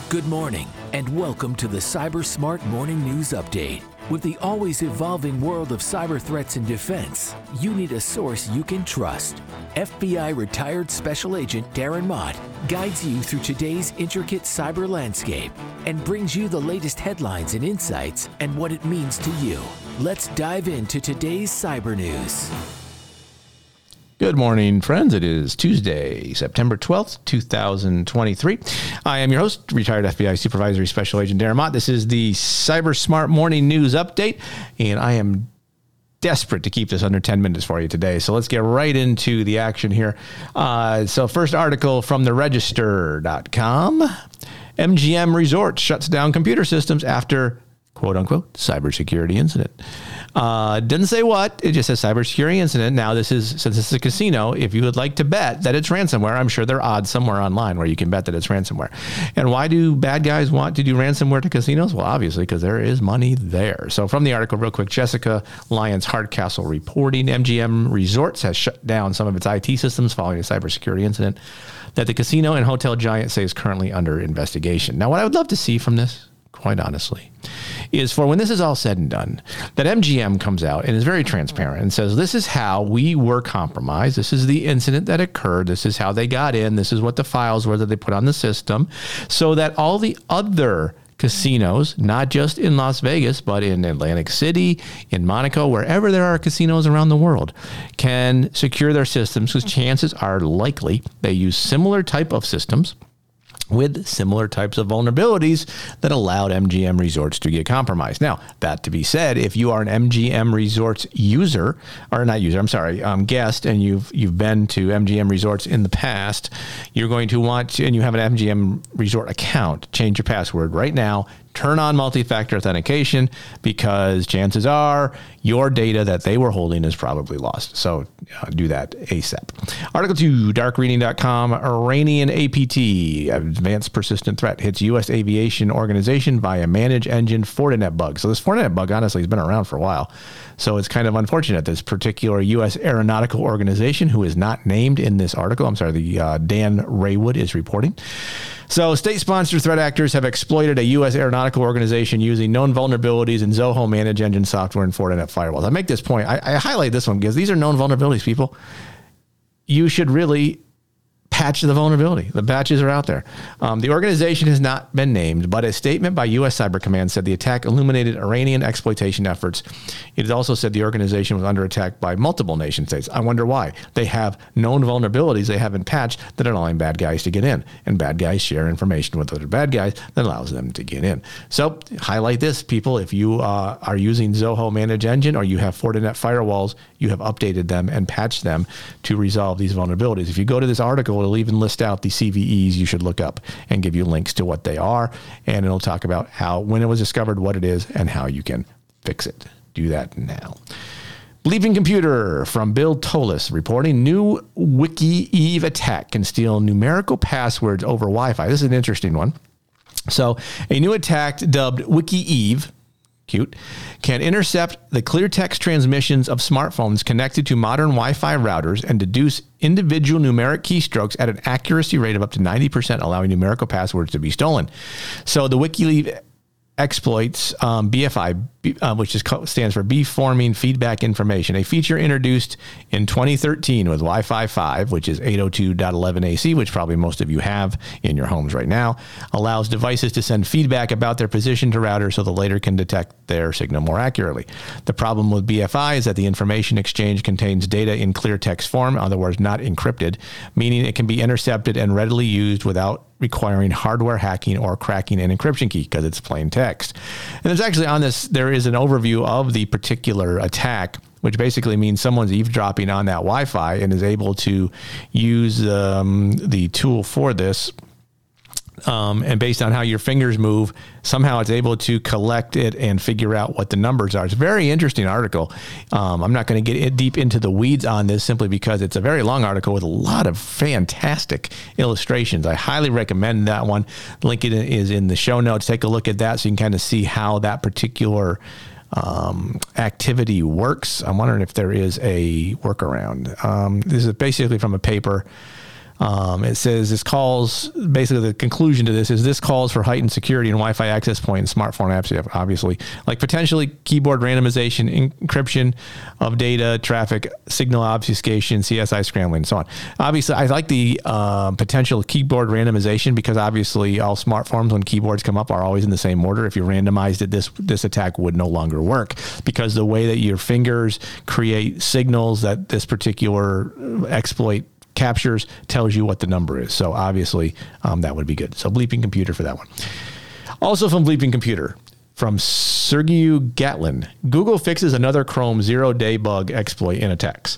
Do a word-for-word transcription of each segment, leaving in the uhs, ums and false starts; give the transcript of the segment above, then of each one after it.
Good morning, and welcome to the Cyber Smart Morning News Update. With the always evolving world of cyber threats and defense, you need a source you can trust. F B I retired Special Agent Darren Mott guides you through today's intricate cyber landscape and brings you the latest headlines and insights and what it means to you. Let's dive into today's cyber news. Good morning, friends. It is Tuesday, September twelfth, two thousand twenty-three. I am your host, retired F B I Supervisory Special Agent Darren Mott. This is the Cyber Smart Morning News Update, and I am desperate to keep this under ten minutes for you today. So let's get right into the action here. Uh, so first article from the register dot com. M G M Resorts shuts down computer systems after quote-unquote cybersecurity incident. Uh, didn't say what, it just says cybersecurity incident. Now this is, since this is a casino, if you would like to bet that it's ransomware, I'm sure there are odds somewhere online where you can bet that it's ransomware. And why do bad guys want to do ransomware to casinos? Well, obviously, because there is money there. So from the article, real quick, Jessica Lyons Hardcastle reporting, M G M Resorts has shut down some of its I T systems following a cybersecurity incident that the casino and hotel giant say is currently under investigation. Now, what I would love to see from this, quite honestly, is for when this is all said and done, that M G M comes out and is very transparent and says, this is how we were compromised. This is the incident that occurred. This is how they got in. This is what the files were that they put on the system, so that all the other casinos, not just in Las Vegas, but in Atlantic City, in Monaco, wherever there are casinos around the world, can secure their systems, because chances are likely they use similar type of systems with similar types of vulnerabilities that allowed M G M Resorts to get compromised. Now, that to be said, if you are an M G M Resorts user, or not user, I'm sorry, um, guest, and you've you've been to M G M Resorts in the past, you're going to want to, and you have an M G M Resort account, change your password right now. Turn on multi-factor authentication, because chances are your data that they were holding is probably lost. So uh, do that ASAP. Article two, dark reading dot com. Iranian A P T, advanced persistent threat, hits U S aviation organization via managed engine Fortinet bug. So this Fortinet bug, honestly, has been around for a while. So it's kind of unfortunate. This particular U S aeronautical organization, who is not named in this article, I'm sorry, the uh, Dan Raywood is reporting. So state-sponsored threat actors have exploited a U S aeronautical organization using known vulnerabilities in Zoho managed engine software and Fortinet firewalls. I make this point. I, I highlight this one because these are known vulnerabilities, people. You should really patch the vulnerability. The patches are out there. Um, the organization has not been named, but a statement by U S Cyber Command said the attack illuminated Iranian exploitation efforts. It also said the organization was under attack by multiple nation states. I wonder why. They have known vulnerabilities they haven't patched that are allowing bad guys to get in, and bad guys share information with other bad guys that allows them to get in. So highlight this, people. If you uh, are using Zoho Managed Engine, or you have Fortinet firewalls, you have updated them and patched them to resolve these vulnerabilities. If you go to this article, it'll even list out the C V Es you should look up and give you links to what they are. And it'll talk about how, when it was discovered, what it is, and how you can fix it. Do that now. Bleeping Computer from Bill Tolis reporting, new WikiEve attack can steal numerical passwords over Wi-Fi. This is an interesting one. So a new attack dubbed WikiEve, cute, can intercept the clear text transmissions of smartphones connected to modern Wi-Fi routers and deduce individual numeric keystrokes at an accuracy rate of up to ninety percent, allowing numerical passwords to be stolen. So the WikiLeave exploits um, B F I, uh, which is co- stands for Beamforming Feedback Information, a feature introduced in twenty thirteen with Wi-Fi five, which is eight oh two dot eleven A C, which probably most of you have in your homes right now, allows devices to send feedback about their position to routers so the later can detect their signal more accurately. The problem with B F I is that the information exchange contains data in clear text form, in other words, not encrypted, meaning it can be intercepted and readily used without requiring hardware hacking or cracking an encryption key, because it's plain text. And there's actually on this, there is an overview of the particular attack, which basically means someone's eavesdropping on that Wi-Fi and is able to use um, the tool for this. Um, and based on how your fingers move, somehow it's able to collect it and figure out what the numbers are. It's a very interesting article. Um, I'm not going to get deep into the weeds on this simply because it's a very long article with a lot of fantastic illustrations. I highly recommend that one. The link is in the show notes. Take a look at that so you can kind of see how that particular um, activity works. I'm wondering if there is a workaround. Um, this is basically from a paper Um, it says this calls, basically the conclusion to this is this calls for heightened security in Wi-Fi access point and smartphone apps, obviously, like potentially keyboard randomization, encryption of data, traffic, signal obfuscation, C S I scrambling, and so on. Obviously, I like the uh, potential keyboard randomization because obviously all smartphones, when keyboards come up, are always in the same order. If you randomized it, this this attack would no longer work because the way that your fingers create signals that this particular exploit captures tells you what the number is. So obviously um, that would be good. So Bleeping Computer for that one. Also from Bleeping Computer, from Sergey Gatlin, Google fixes another Chrome zero-day bug exploit in attacks.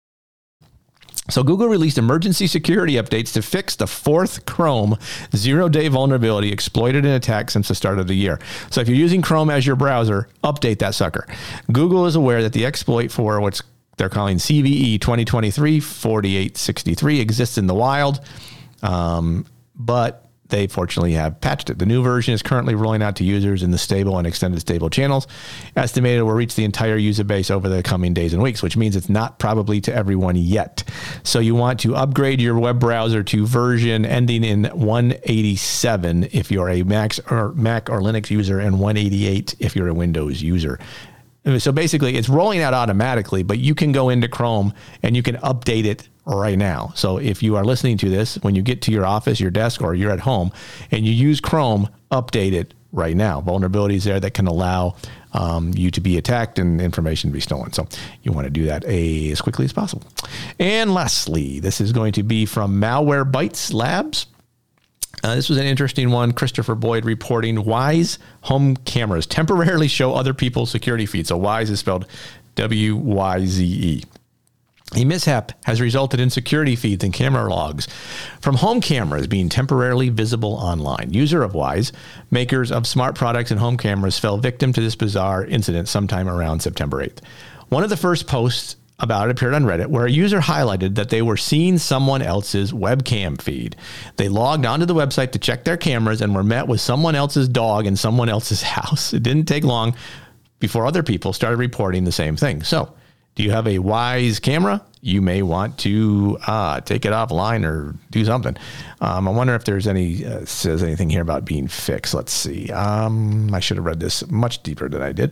So Google released emergency security updates to fix the fourth Chrome zero-day vulnerability exploited in attacks since the start of the year. So if you're using Chrome as your browser, update that sucker. Google is aware that the exploit for what's they're calling C V E twenty twenty-three forty-eight sixty-three exists in the wild, um, but they fortunately have patched it. The new version is currently rolling out to users in the stable and extended stable channels. Estimated it will reach the entire user base over the coming days and weeks, which means it's not probably to everyone yet. So you want to upgrade your web browser to version ending in one eighty-seven if you're a Mac or Mac or Linux user, and one eighty-eight if you're a Windows user. So basically, it's rolling out automatically, but you can go into Chrome and you can update it right now. So if you are listening to this, when you get to your office, your desk, or you're at home, and you use Chrome, update it right now. Vulnerabilities there that can allow um, you to be attacked and information to be stolen. So you want to do that a, as quickly as possible. And lastly, this is going to be from Malwarebytes Labs. Uh, this was an interesting one. Christopher Boyd reporting Wyze home cameras temporarily show other people's security feeds. So Wyze is spelled W Y Z E. A mishap has resulted in security feeds and camera logs from home cameras being temporarily visible online. User of Wyze, makers of smart products and home cameras, fell victim to this bizarre incident sometime around September eighth. One of the first posts about it appeared on Reddit, where a user highlighted that they were seeing someone else's webcam feed. They logged onto the website to check their cameras and were met with someone else's dog in someone else's house. It didn't take long before other people started reporting the same thing. So, do you have a Wyze camera? You may want to uh, take it offline or do something. Um, I wonder if there's any, uh, says anything here about being fixed. Let's see. Um, I should have read this much deeper than I did.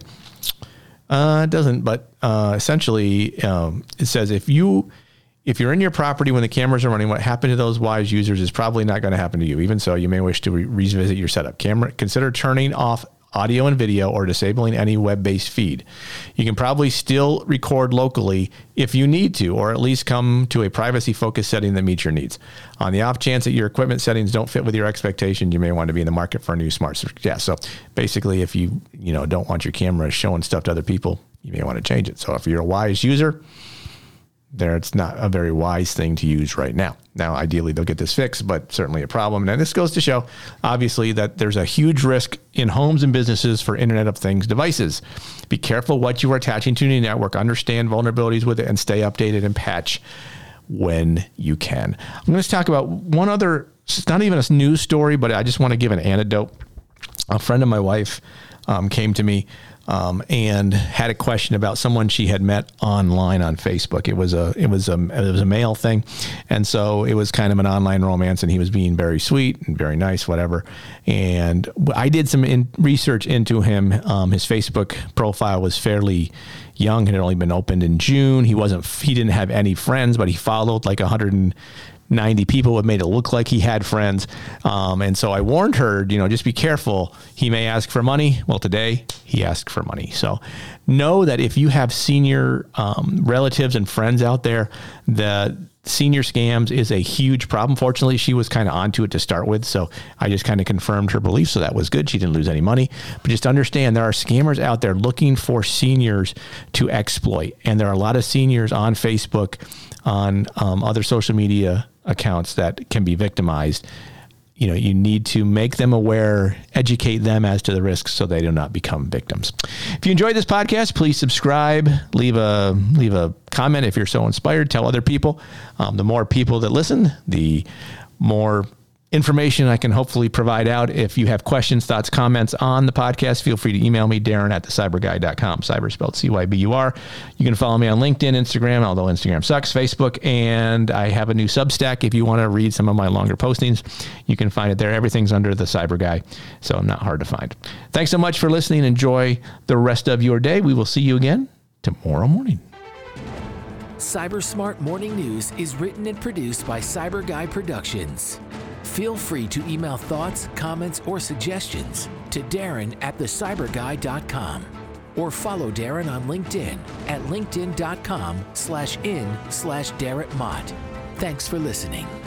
Uh, it doesn't, but uh, essentially um, it says if you, if you're in your property when the cameras are running, what happened to those Wyze users is probably not going to happen to you. Even so, you may wish to re- revisit your setup. Camera, consider turning off audio and video or disabling any web-based feed. You can probably still record locally if you need to, or at least come to a privacy-focused setting that meets your needs. On the off chance that your equipment settings don't fit with your expectations, you may want to be in the market for a new smart. Yeah, so basically, if you you know don't want your camera showing stuff to other people, you may want to change it. So if you're a Wyze user, there it's not a very wise thing to use right now. Now, ideally, they'll get this fixed, but certainly a problem. Now, this goes to show, obviously, that there's a huge risk in homes and businesses for Internet of Things devices. Be careful what you are attaching to your network, understand vulnerabilities with it, and stay updated and patch when you can. I'm going to talk about one other, it's not even a news story, but I just want to give an anecdote. A friend of my wife um, came to me Um, and had a question about someone she had met online on Facebook. It was a it was a it was a male thing, and so it was kind of an online romance. And he was being very sweet and very nice, whatever. And I did some in research into him. Um, his Facebook profile was fairly young; it had only been opened in June. He wasn't he didn't have any friends, but he followed like one hundred ninety people, what made it look like he had friends. Um, and so I warned her, you know, just be careful. He may ask for money. Well, today he asked for money. So know that if you have senior um, relatives and friends out there, the senior scams is a huge problem. Fortunately, she was kind of onto it to start with. So I just kind of confirmed her belief. So that was good. She didn't lose any money. But just understand there are scammers out there looking for seniors to exploit. And there are a lot of seniors on Facebook, on um, other social media accounts that can be victimized. You know, you need to make them aware, educate them as to the risks so they do not become victims. If you enjoyed this podcast, please subscribe, leave a leave a comment if you're so inspired, tell other people. Um, the more people that listen, the more information I can hopefully provide out. If you have questions, thoughts, comments on the podcast, feel free to email me, Darren at the cyber guy dot com. Cyber spelled C Y B U R. You can follow me on LinkedIn, Instagram, although Instagram sucks, Facebook, and I have a new Substack. If you want to read some of my longer postings, you can find it there. Everything's under the Cyber Guy, so I'm not hard to find. Thanks so much for listening. Enjoy the rest of your day. We will see you again tomorrow morning. Cyber Smart Morning News is written and produced by Cyber Guy Productions. Feel free to email thoughts, comments, or suggestions to Darren at the cyber guy dot com or follow Darren on LinkedIn at linkedin dot com slash in slash Darren Mott. Thanks for listening.